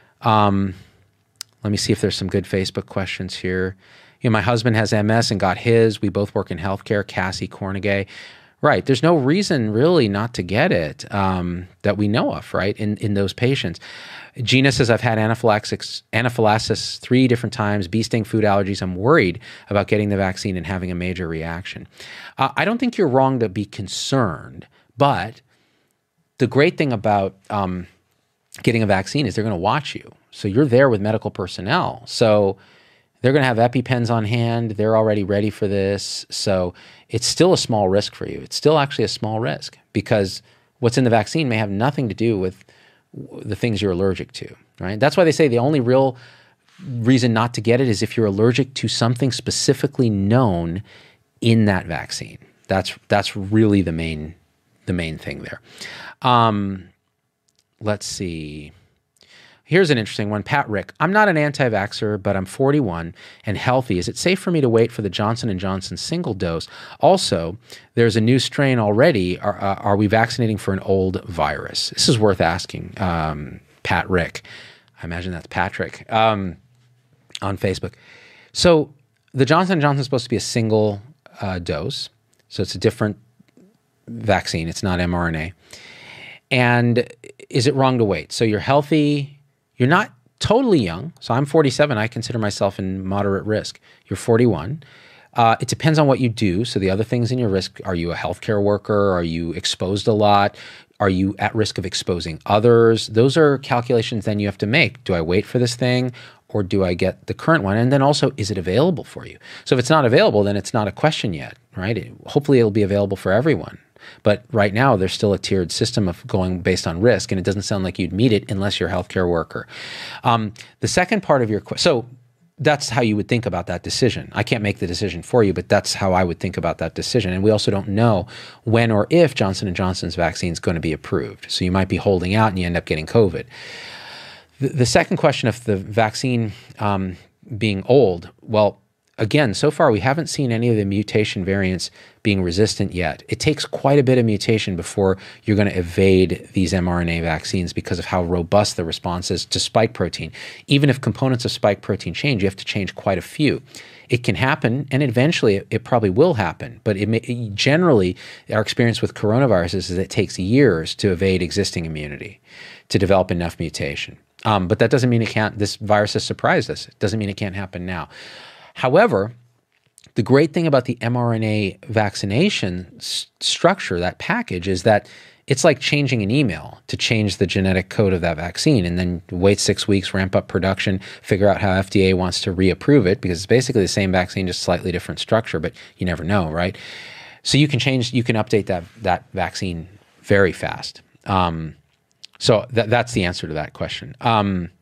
Um, let me see if there's some good Facebook questions here. You know, my husband has M S and got his. We both work in healthcare. Cassie Cornegay. Right. There's no reason really not to get it um, that we know of, right, in, in those patients. Gina says, I've had anaphylaxis, anaphylaxis three different times, bee sting, food allergies. I'm worried about getting the vaccine and having a major reaction. Uh, I don't think you're wrong to be concerned, but the great thing about um, getting a vaccine is they're going to watch you. So you're there with medical personnel. So they're going to have EpiPens on hand. They're already ready for this. So it's still a small risk for you. It's still actually a small risk because what's in the vaccine may have nothing to do with the things you're allergic to, right? That's why they say the only real reason not to get it is if you're allergic to something specifically known in that vaccine. That's that's really the main the main thing there. Um, let's see. Here's an interesting one. Pat Rick, I'm not an anti-vaxxer, but I'm forty-one and healthy. Is it safe for me to wait for the Johnson and Johnson single dose? Also, there's a new strain already. Are, uh, are we vaccinating for an old virus? This is worth asking, um, Pat Rick. I imagine that's Patrick um, on Facebook. So the Johnson and Johnson is supposed to be a single uh, dose. So it's a different vaccine. It's not mRNA. And is it wrong to wait? So you're healthy. You're not totally young. So I'm forty-seven. I consider myself in moderate risk. You're forty-one. Uh, it depends on what you do. So the other things in your risk, are you a healthcare worker? Are you exposed a lot? Are you at risk of exposing others? Those are calculations then you have to make. Do I wait for this thing or do I get the current one? And then also, is it available for you? So if it's not available, then it's not a question yet, right? It, hopefully it'll be available for everyone. But right now, there's still a tiered system of going based on risk, and it doesn't sound like you'd meet it unless you're a healthcare worker. Um, the second part of your question, so that's how you would think about that decision. I can't make the decision for you, but that's how I would think about that decision. And we also don't know when or if Johnson and Johnson's vaccine is going to be approved. So you might be holding out and you end up getting COVID. The, the second question of the vaccine um, being old, well, again, so far we haven't seen any of the mutation variants being resistant yet. It takes quite a bit of mutation before you're going to evade these mRNA vaccines because of how robust the response is to spike protein. Even if components of spike protein change, you have to change quite a few. It can happen, and eventually it, it probably will happen. But it may, generally, our experience with coronaviruses is it takes years to evade existing immunity, to develop enough mutation. Um, but that doesn't mean it can't. This virus has surprised us. It doesn't mean it can't happen now. However, the great thing about the mRNA vaccination s- structure, that package, is that it's like changing an email to change the genetic code of that vaccine and then wait six weeks, ramp up production, figure out how F D A wants to reapprove it because it's basically the same vaccine, just slightly different structure, but you never know, right? So you can change, you can update that, that vaccine very fast. Um, so th- that's the answer to that question. Um,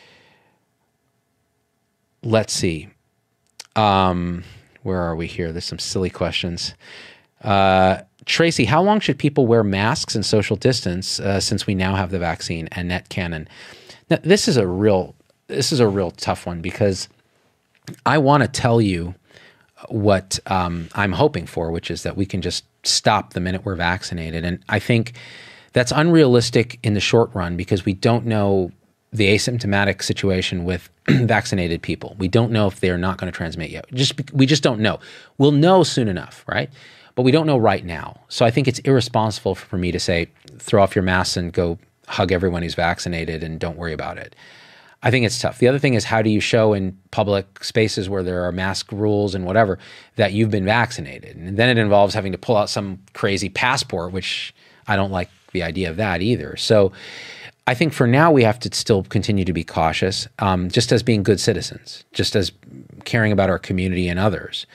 let's see. Um, where are we here? There's some silly questions. Uh, Tracy, how long should people wear masks and social distance uh, since we now have the vaccine? Annette Cannon. Now, this is a real, this is a real tough one because I want to tell you what um, I'm hoping for, which is that we can just stop the minute we're vaccinated. And I think that's unrealistic in the short run because we don't know the asymptomatic situation with vaccinated people. We don't know if they're not going to transmit yet. Just we just don't know. We'll know soon enough, right? But we don't know right now. So I think it's irresponsible for me to say, throw off your masks and go hug everyone who's vaccinated and don't worry about it. I think it's tough. The other thing is, how do you show in public spaces where there are mask rules and whatever that you've been vaccinated? And then it involves having to pull out some crazy passport, which I don't like the idea of that either. So I think for now we have to still continue to be cautious, um, just as being good citizens, just as caring about our community and others.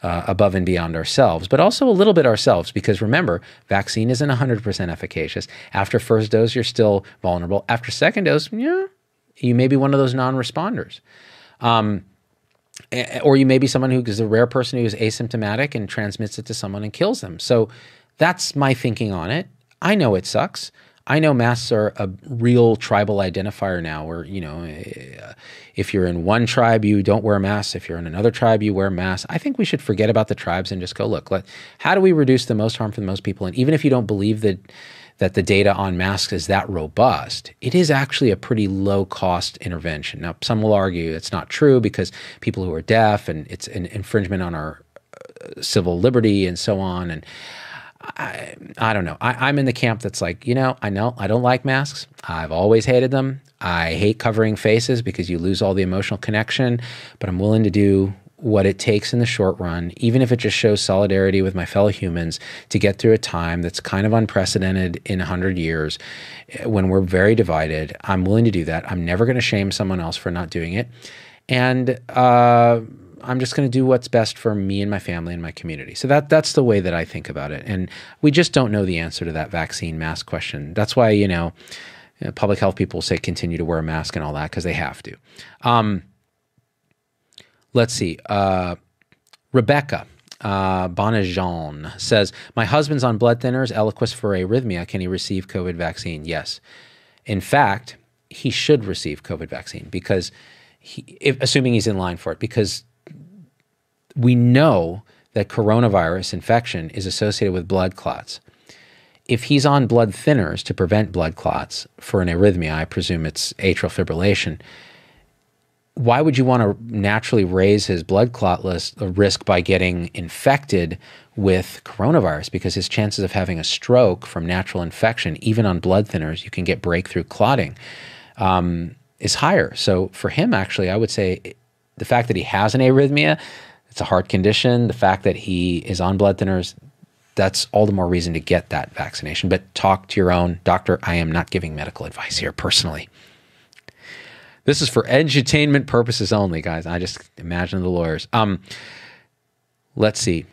uh, above and beyond ourselves, but also a little bit ourselves, because remember, vaccine isn't one hundred percent efficacious. After first dose, you're still vulnerable. After second dose, yeah, you may be one of those non-responders. Um, or you may be someone who is a rare person who is asymptomatic and transmits it to someone and kills them. So that's my thinking on it. I know it sucks. I know masks are a real tribal identifier now where, you know, if you're in one tribe, you don't wear masks. If you're in another tribe, you wear masks. I think we should forget about the tribes and just go, look, let, how do we reduce the most harm for the most people? And even if you don't believe that, that the data on masks is that robust, it is actually a pretty low cost intervention. Now, some will argue it's not true because people who are deaf and it's an infringement on our civil liberty and so on. And I, I don't know. I, I'm in the camp that's like, you know, I know I don't like masks. I've always hated them. I hate covering faces because you lose all the emotional connection, but I'm willing to do what it takes in the short run, even if it just shows solidarity with my fellow humans to get through a time that's kind of unprecedented in a hundred years when we're very divided. I'm willing to do that. I'm never going to shame someone else for not doing it. And, uh, I'm just going to do what's best for me and my family and my community. So that that's the way that I think about it. And we just don't know the answer to that vaccine mask question. That's why, you know, you know public health people say continue to wear a mask and all that because they have to. Um, let's see. Uh, Rebecca uh, Bonajon says, my husband's on blood thinners, Eliquis for arrhythmia. Can he receive COVID vaccine? Yes. In fact, he should receive COVID vaccine because he, if, assuming he's in line for it, because we know that coronavirus infection is associated with blood clots. If he's on blood thinners to prevent blood clots for an arrhythmia, I presume it's atrial fibrillation, why would you want to naturally raise his blood clot list, uh, risk by getting infected with coronavirus? Because his chances of having a stroke from natural infection, even on blood thinners, you can get breakthrough clotting, um, is higher. So for him, actually, I would say the fact that he has an arrhythmia, it's a heart condition. The fact that he is on blood thinners, that's all the more reason to get that vaccination. But talk to your own doctor. I am not giving medical advice here personally. This is for edutainment purposes only, guys. I just imagine the lawyers. Um, let's see.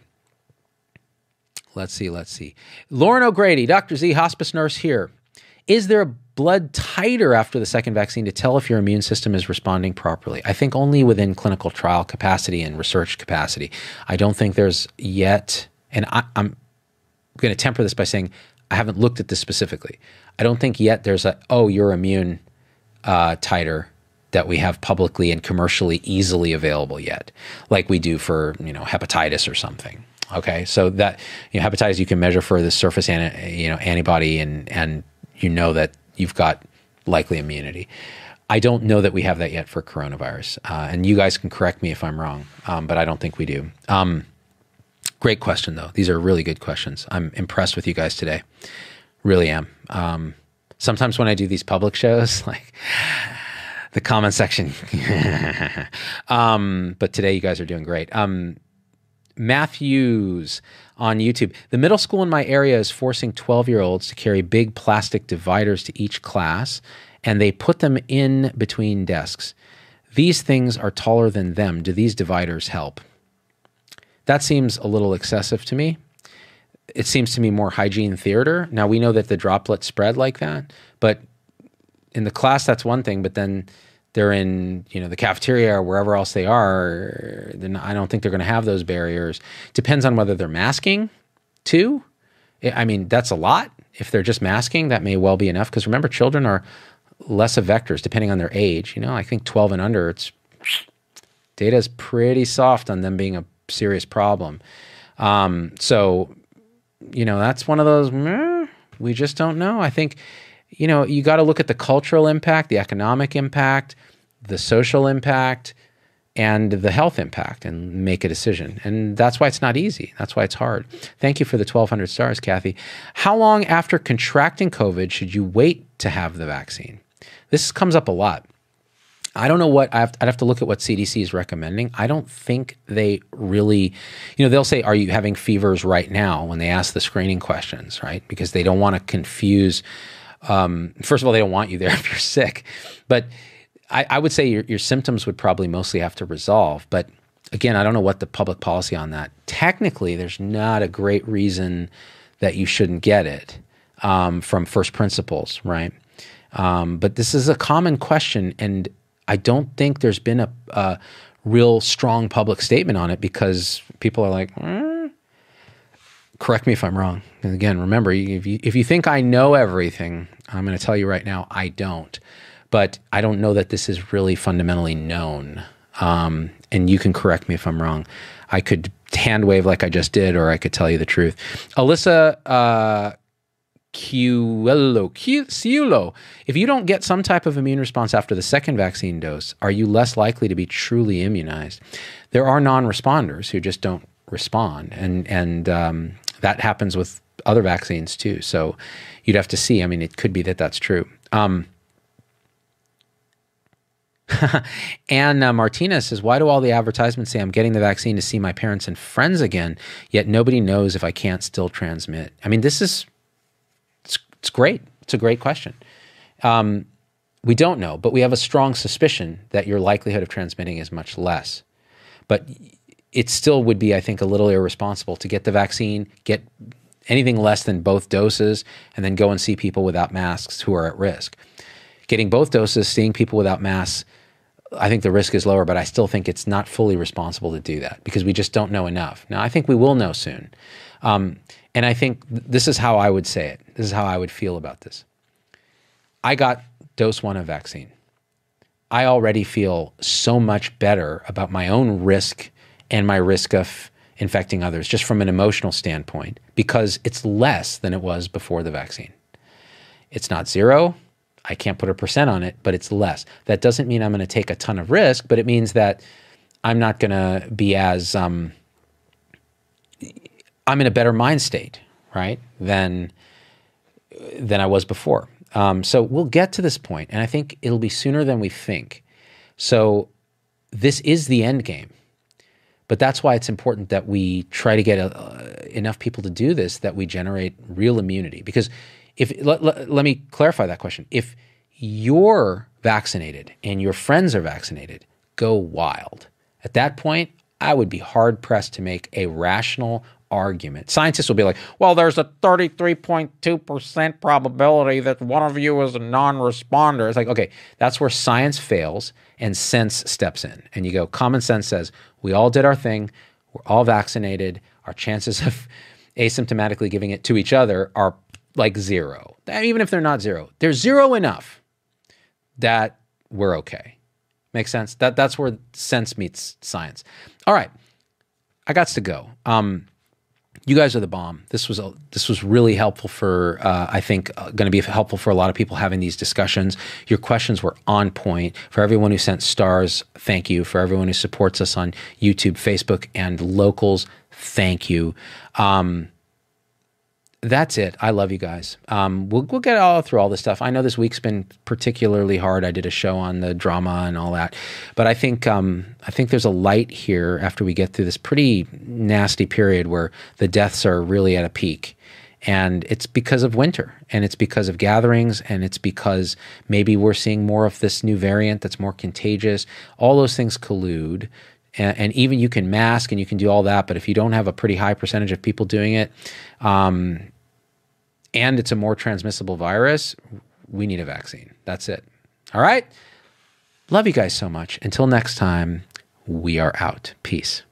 Let's see. Let's see. Lauren O'Grady, Doctor Z, hospice nurse here. Is there a blood titer after the second vaccine to tell if your immune system is responding properly? I think only within clinical trial capacity and research capacity. I don't think there's yet, and I, I'm going to temper this by saying I haven't looked at this specifically. I don't think yet there's a, oh, you're immune uh, titer that we have publicly and commercially easily available yet, like we do for, you know, hepatitis or something. Okay, so that, you know, hepatitis you can measure for the surface an, you know, antibody and and you know that you've got likely immunity. I don't know that we have that yet for coronavirus. Uh, and you guys can correct me if I'm wrong, um, but I don't think we do. Um, great question, though. These are really good questions. I'm impressed with you guys today. Really am. Um, sometimes when I do these public shows, like the comment section, um, but today you guys are doing great. Um, Matthews on YouTube. The middle school in my area is forcing twelve-year-olds to carry big plastic dividers to each class, and they put them in between desks. These things are taller than them. Do these dividers help? That seems a little excessive to me. It seems to me more hygiene theater. Now, we know that the droplets spread like that, but in the class, that's one thing, but then they're in, you know, the cafeteria or wherever else they are, then I don't think they're going to have those barriers. Depends on whether they're masking too. I mean, that's a lot. If they're just masking, that may well be enough. Because remember, children are less of vectors depending on their age. You know, I think twelve and under, it's data is pretty soft on them being a serious problem. Um, so, you know, that's one of those, meh, we just don't know. I think, you know, you got to look at the cultural impact, the economic impact, the social impact, and the health impact and make a decision. And that's why it's not easy. That's why it's hard. Thank you for the twelve hundred stars, Kathy. How long after contracting COVID should you wait to have the vaccine? This comes up a lot. I don't know what, I have to, I'd have to look at what C D C is recommending. I don't think they really, you know, they'll say, are you having fevers right now when they ask the screening questions, right? Because they don't want to confuse. Um, first of all, they don't want you there if you're sick, but I, I would say your, your symptoms would probably mostly have to resolve. But again, I don't know what the public policy on that. Technically, there's not a great reason that you shouldn't get it um, from first principles, right? Um, but this is a common question, and I don't think there's been a, a real strong public statement on it because people are like, mm. Correct me if I'm wrong. And again, remember, if you, if you think I know everything, I'm going to tell you right now, I don't. But I don't know that this is really fundamentally known. Um, and you can correct me if I'm wrong. I could hand wave like I just did, or I could tell you the truth. Alyssa uh, Ciulo, Ciulo, if you don't get some type of immune response after the second vaccine dose, are you less likely to be truly immunized? There are non-responders who just don't respond, and and um, that happens with other vaccines too. So you'd have to see. I mean, it could be that that's true. Um, Anna Martinez says, why do all the advertisements say I'm getting the vaccine to see my parents and friends again, yet nobody knows if I can't still transmit? I mean, this is, it's, it's great. It's a great question. Um, we don't know, but we have a strong suspicion that your likelihood of transmitting is much less. But it still would be, I think, a little irresponsible to get the vaccine, get anything less than both doses, and then go and see people without masks who are at risk. Getting both doses, seeing people without masks, I think the risk is lower, but I still think it's not fully responsible to do that because we just don't know enough. Now, I think we will know soon. Um, and I think th this is how I would say it. This is how I would feel about this. I got dose one of vaccine. I already feel so much better about my own risk and my risk of infecting others, just from an emotional standpoint, because it's less than it was before the vaccine. It's not zero. I can't put a percent on it, but it's less. That doesn't mean I'm going to take a ton of risk, but it means that I'm not going to be as, um, I'm in a better mind state, right, than, than I was before. Um, so we'll get to this point, and I think it'll be sooner than we think. So this is the end game. But that's why it's important that we try to get a, uh, enough people to do this, that we generate real immunity. Because if let, let, let me clarify that question. If you're vaccinated and your friends are vaccinated, go wild. At that point, I would be hard-pressed to make a rational argument. Scientists will be like, well, there's a thirty-three point two percent probability that one of you is a non-responder. It's like, okay, that's where science fails and sense steps in. And you go, common sense says, we all did our thing, we're all vaccinated, our chances of asymptomatically giving it to each other are like zero. Even if they're not zero, they're zero enough that we're okay. Makes sense? That, that's where sense meets science. All right, I got to go. Um, You guys are the bomb. This was a, this was really helpful for, uh, I think, uh, going to be helpful for a lot of people having these discussions. Your questions were on point. For everyone who sent stars, thank you. For everyone who supports us on YouTube, Facebook, and locals, thank you. Um, that's it. I love you guys. Um, we'll, we'll get all through all this stuff. I know this week's been particularly hard. I did a show on the drama and all that, but I think um, I think there's a light here after we get through this pretty nasty period where the deaths are really at a peak. And it's because of winter, and it's because of gatherings, and it's because maybe we're seeing more of this new variant that's more contagious. All those things collude. And, and even you can mask and you can do all that, but if you don't have a pretty high percentage of people doing it, um, and it's a more transmissible virus, we need a vaccine. That's it. All right? Love you guys so much. Until next time, we are out. Peace.